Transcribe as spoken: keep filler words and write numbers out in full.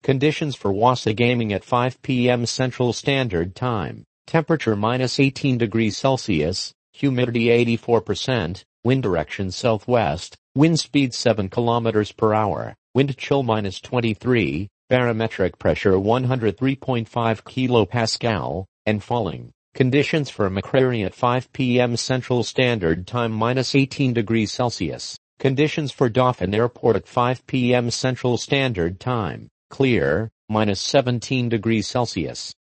Conditions for Wasa Gaming at five p m Central Standard Time. Temperature minus eighteen degrees Celsius, humidity eighty-four percent, wind direction southwest, wind speed seven kilometers per hour, wind chill minus twenty-three, barometric pressure one hundred three point five kilopascal, and falling. Conditions for Macquarie at five p m Central Standard Time minus eighteen degrees Celsius. Conditions for Dauphin Airport at five p m Central Standard Time. Clear, minus seventeen degrees Celsius.